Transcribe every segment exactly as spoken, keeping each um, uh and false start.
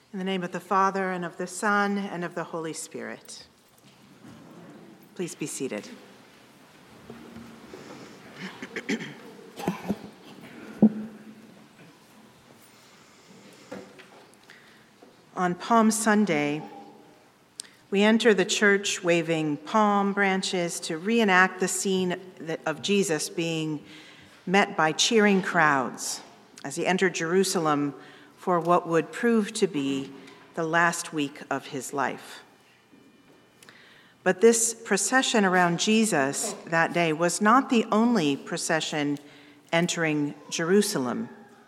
In the name of the Father, and of the Son, and of the Holy Spirit. Please be seated. On Palm Sunday, we enter the church waving palm branches to reenact the scene of Jesus being met by cheering crowds as he entered Jerusalem for what would prove to be the last week of his life. But this procession around Jesus that day was not the only procession entering Jerusalem.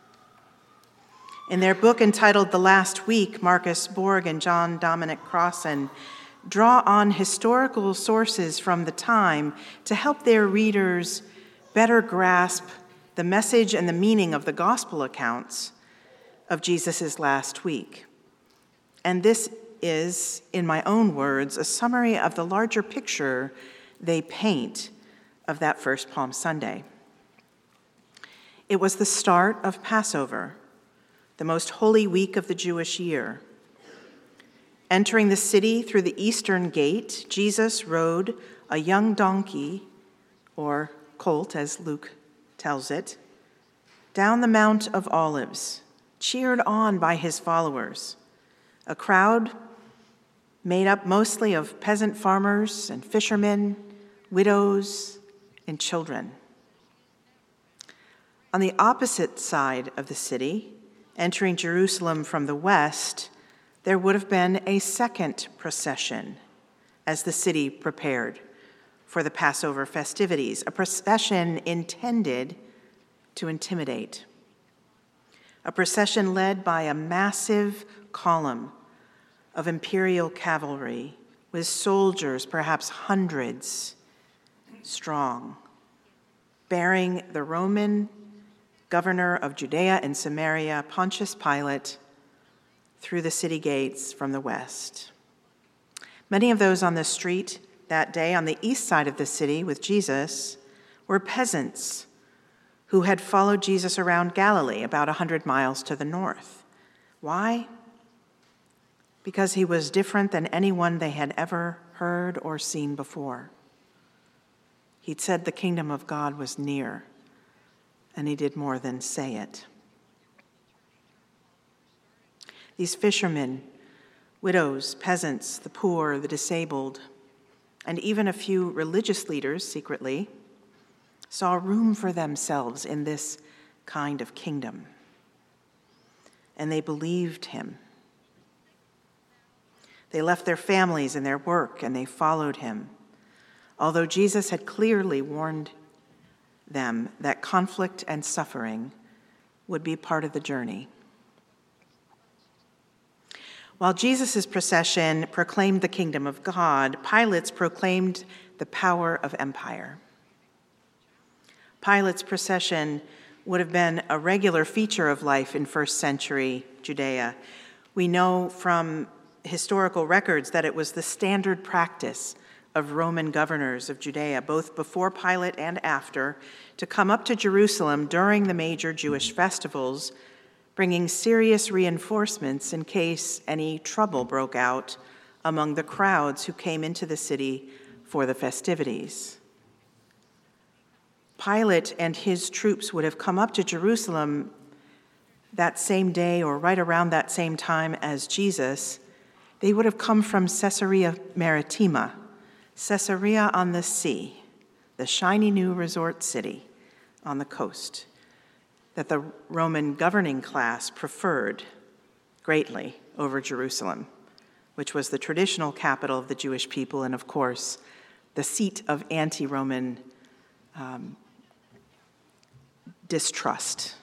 In their book entitled The Last Week, Marcus Borg and John Dominic Crossan draw on historical sources from the time to help their readers better grasp the message and the meaning of the gospel accounts of Jesus' last week. And this is, in my own words, a summary of the larger picture they paint of that first Palm Sunday. It was the start of Passover, the most holy week of the Jewish year. Entering the city through the eastern gate, Jesus rode a young donkey, or colt as Luke tells it, down the Mount of Olives, cheered on by his followers, a crowd made up mostly of peasant farmers and fishermen, widows, and children. On the opposite side of the city, entering Jerusalem from the west, there would have been a second procession as the city prepared for the Passover festivities, a procession intended to intimidate. A procession led by a massive column of imperial cavalry with soldiers, perhaps hundreds strong, bearing the Roman governor of Judea and Samaria, Pontius Pilate, through the city gates from the west. Many of those on the street that day on the east side of the city with Jesus were peasants who had followed Jesus around Galilee, about one hundred miles to the north. Why? Because he was different than anyone they had ever heard or seen before. He'd said the kingdom of God was near, and he did more than say it. These fishermen, widows, peasants, the poor, the disabled, and even a few religious leaders secretly, saw room for themselves in this kind of kingdom. And they believed him. They left their families and their work, and they followed him, although Jesus had clearly warned them that conflict and suffering would be part of the journey. While Jesus' procession proclaimed the kingdom of God, Pilate's proclaimed the power of empire. Pilate's procession would have been a regular feature of life in first century Judea. We know from historical records that it was the standard practice of Roman governors of Judea, both before Pilate and after, to come up to Jerusalem during the major Jewish festivals, bringing serious reinforcements in case any trouble broke out among the crowds who came into the city for the festivities. Pilate and his troops would have come up to Jerusalem that same day or right around that same time as Jesus. They would have come from Caesarea Maritima, Caesarea on the sea, the shiny new resort city on the coast that the Roman governing class preferred greatly over Jerusalem, which was the traditional capital of the Jewish people and, of course, the seat of anti-Roman um, distrust.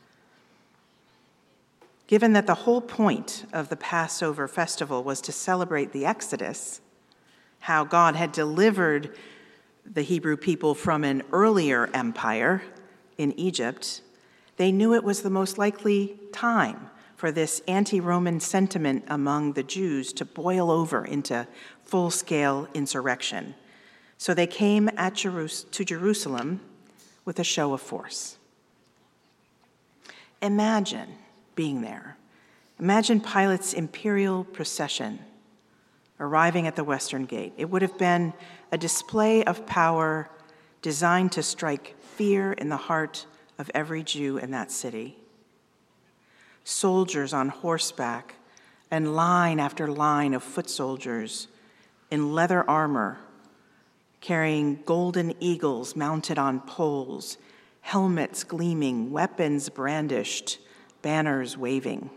Given that the whole point of the Passover festival was to celebrate the Exodus, how God had delivered the Hebrew people from an earlier empire in Egypt, they knew it was the most likely time for this anti-Roman sentiment among the Jews to boil over into full-scale insurrection. So they came at Jerus- to Jerusalem with a show of force. Imagine being there Imagine Pilate's imperial procession arriving at the Western Gate. It would have been a display of power designed to strike fear in the heart of every Jew in that city. Soldiers on horseback and line after line of foot soldiers in leather armor, carrying golden eagles mounted on poles, helmets gleaming, weapons brandished, banners waving.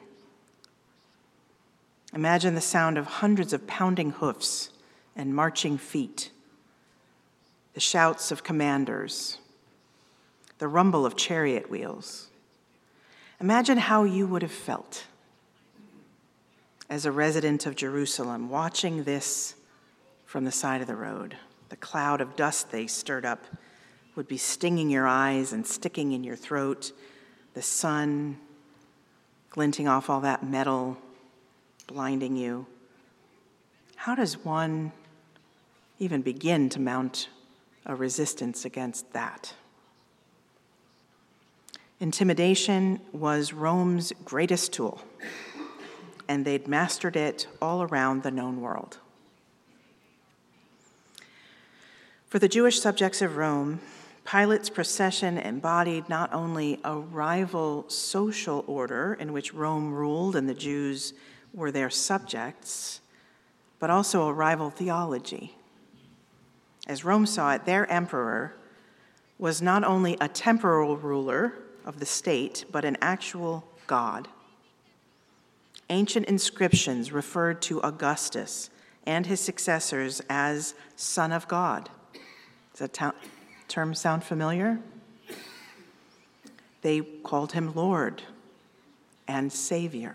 Imagine the sound of hundreds of pounding hoofs and marching feet, the shouts of commanders, the rumble of chariot wheels. Imagine how you would have felt as a resident of Jerusalem watching this from the side of the road. The cloud of dust they stirred up would be stinging your eyes and sticking in your throat, the sun glinting off all that metal, blinding you. How does one even begin to mount a resistance against that? Intimidation was Rome's greatest tool, and they'd mastered it all around the known world. For the Jewish subjects of Rome, Pilate's procession embodied not only a rival social order in which Rome ruled and the Jews were their subjects, but also a rival theology. As Rome saw it, their emperor was not only a temporal ruler of the state, but an actual god. Ancient inscriptions referred to Augustus and his successors as Son of God. Does that ta- term sound familiar? They called him Lord and Savior.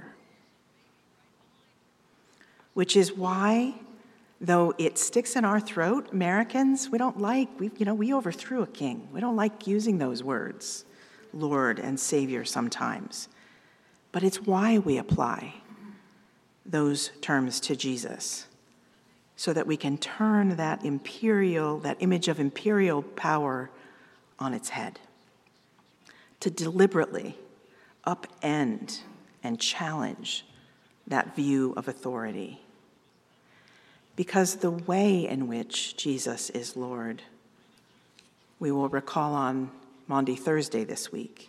Which is why, though it sticks in our throat, Americans, we don't like, we, you know, we overthrew a king. We don't like using those words, Lord and Savior sometimes. But it's why we apply those terms to Jesus, so that we can turn that imperial, that image of imperial power on its head, to deliberately upend and challenge that view of authority. Because the way in which Jesus is Lord, we will recall on Maundy Thursday this week.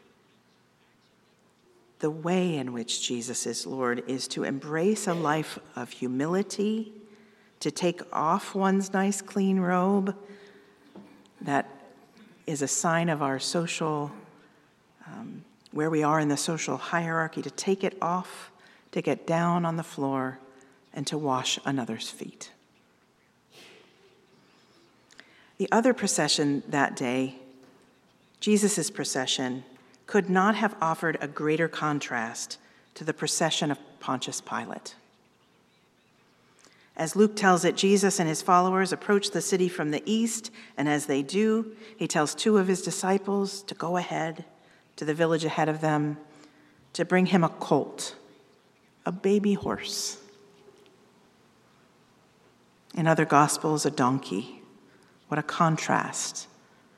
The way in which Jesus is Lord is to embrace a life of humility, to take off one's nice clean robe that is a sign of our social, um, where we are in the social hierarchy, to take it off, to get down on the floor, and to wash another's feet. The other procession that day, Jesus' procession, could not have offered a greater contrast to the procession of Pontius Pilate. As Luke tells it, Jesus and his followers approach the city from the east, and as they do, he tells two of his disciples to go ahead to the village ahead of them to bring him a colt, a baby horse. In other Gospels, a donkey. What a contrast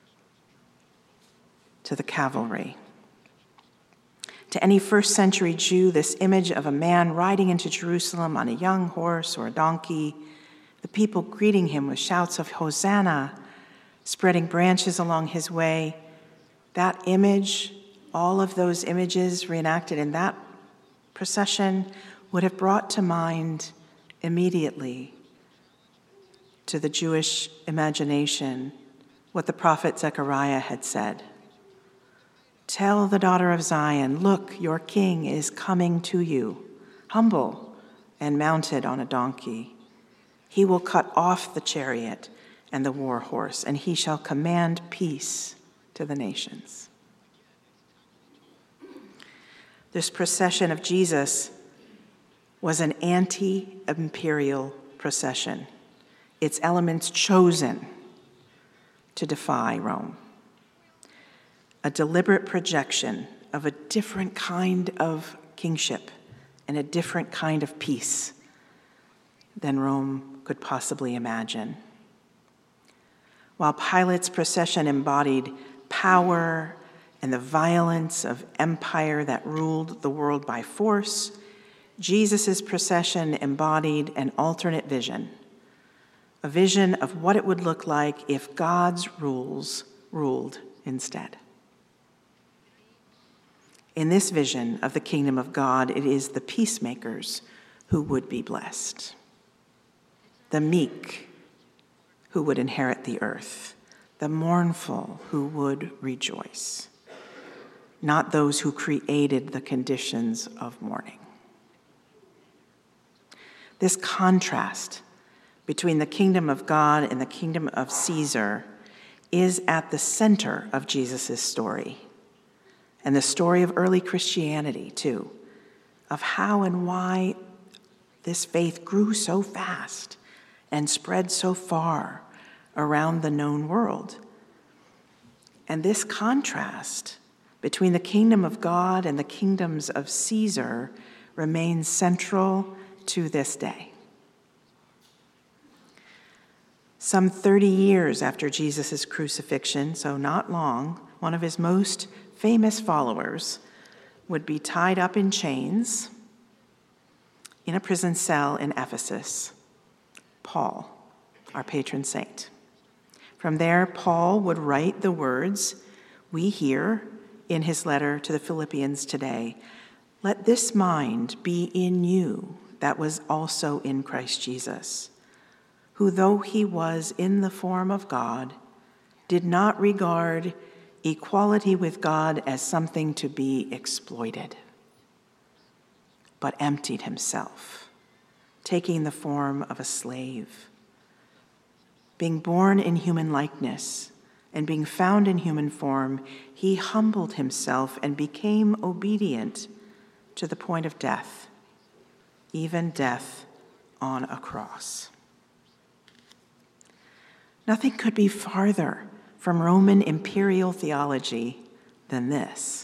to the cavalry. To any first century Jew, this image of a man riding into Jerusalem on a young horse or a donkey, the people greeting him with shouts of Hosanna, spreading branches along his way, that image, all of those images reenacted in that procession would have brought to mind immediately to the Jewish imagination what the prophet Zechariah had said. Tell the daughter of Zion, look, your king is coming to you, humble and mounted on a donkey. He will cut off the chariot and the war horse, and he shall command peace to the nations. This procession of Jesus was an anti-imperial procession, its elements chosen to defy Rome. A deliberate projection of a different kind of kingship and a different kind of peace than Rome could possibly imagine. While Pilate's procession embodied power and the violence of empire that ruled the world by force, Jesus' procession embodied an alternate vision, a vision of what it would look like if God's rules ruled instead. In this vision of the kingdom of God, it is the peacemakers who would be blessed, the meek who would inherit the earth, the mournful who would rejoice, not those who created the conditions of mourning. This contrast between the kingdom of God and the kingdom of Caesar is at the center of Jesus' story, and the story of early Christianity, too, of how and why this faith grew so fast and spread so far around the known world. And this contrast between the kingdom of God and the kingdoms of Caesar remains central to this day. Some thirty years after Jesus' crucifixion, so not long, one of his most famous followers would be tied up in chains in a prison cell in Ephesus, Paul, our patron saint. From there, Paul would write the words we hear in his letter to the Philippians today. Let this mind be in you that was also in Christ Jesus, who, though he was in the form of God, did not regard equality with God as something to be exploited, but emptied himself, taking the form of a slave. Being born in human likeness and being found in human form, he humbled himself and became obedient to the point of death, even death on a cross. Nothing could be farther from Roman imperial theology than this.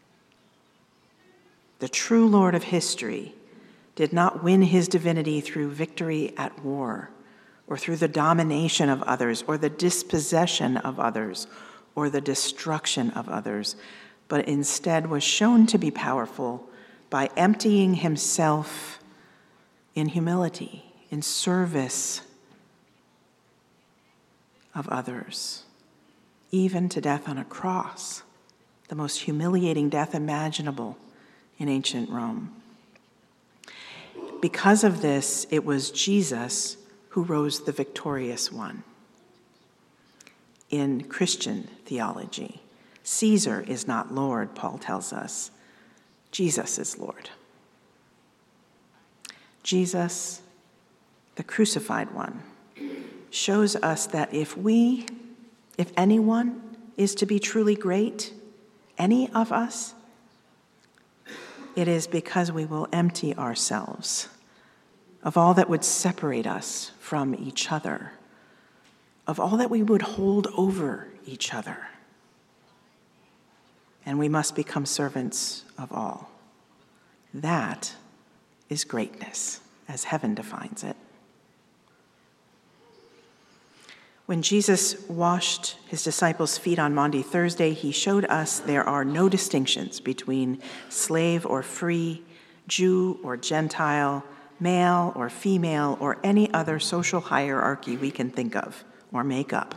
The true Lord of history did not win his divinity through victory at war, or through the domination of others, or the dispossession of others, or the destruction of others, but instead was shown to be powerful by emptying himself in humility, in service of others, even to death on a cross, the most humiliating death imaginable in ancient Rome. Because of this, it was Jesus who rose the victorious one. In Christian theology, Caesar is not Lord, Paul tells us. Jesus is Lord. Jesus, the crucified one, shows us that if we, if anyone is to be truly great, any of us, it is because we will empty ourselves of all that would separate us from each other, of all that we would hold over each other. And we must become servants of all. That is greatness, as heaven defines it. When Jesus washed his disciples' feet on Maundy Thursday, he showed us there are no distinctions between slave or free, Jew or Gentile, male or female, or any other social hierarchy we can think of or make up.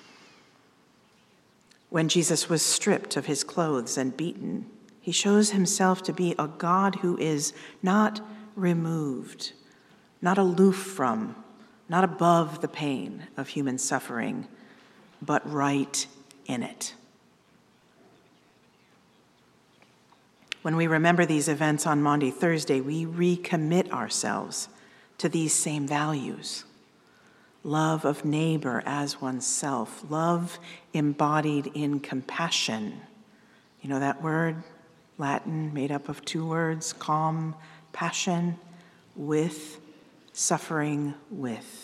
When Jesus was stripped of his clothes and beaten, he shows himself to be a God who is not removed, not aloof from, not above the pain of human suffering, but right in it. When we remember these events on Maundy Thursday, we recommit ourselves to these same values. Love of neighbor as oneself, love embodied in compassion. You know that word, Latin, made up of two words, calm, passion, with, suffering with.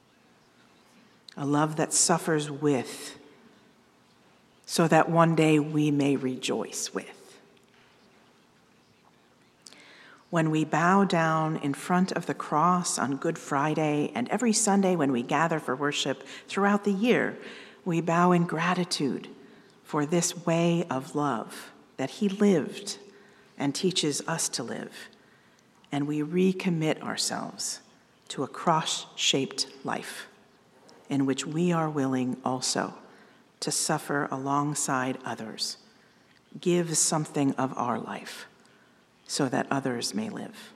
A love that suffers with, so that one day we may rejoice with. When we bow down in front of the cross on Good Friday and every Sunday when we gather for worship throughout the year, we bow in gratitude for this way of love that he lived and teaches us to live, and we recommit ourselves to a cross-shaped life in which we are willing also to suffer alongside others, give something of our life so that others may live.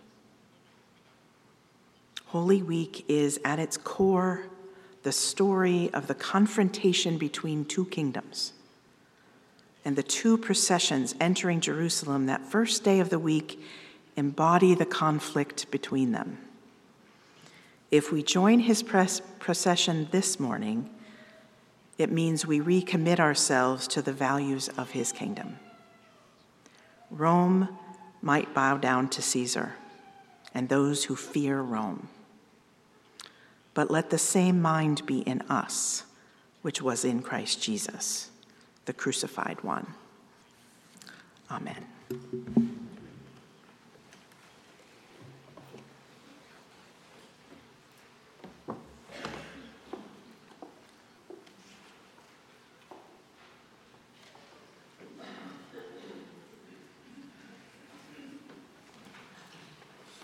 Holy Week is at its core the story of the confrontation between two kingdoms, and the two processions entering Jerusalem that first day of the week embody the conflict between them. If we join his procession this morning, it means we recommit ourselves to the values of his kingdom. Rome might bow down to Caesar and those who fear Rome. But let the same mind be in us, which was in Christ Jesus, the crucified one. Amen.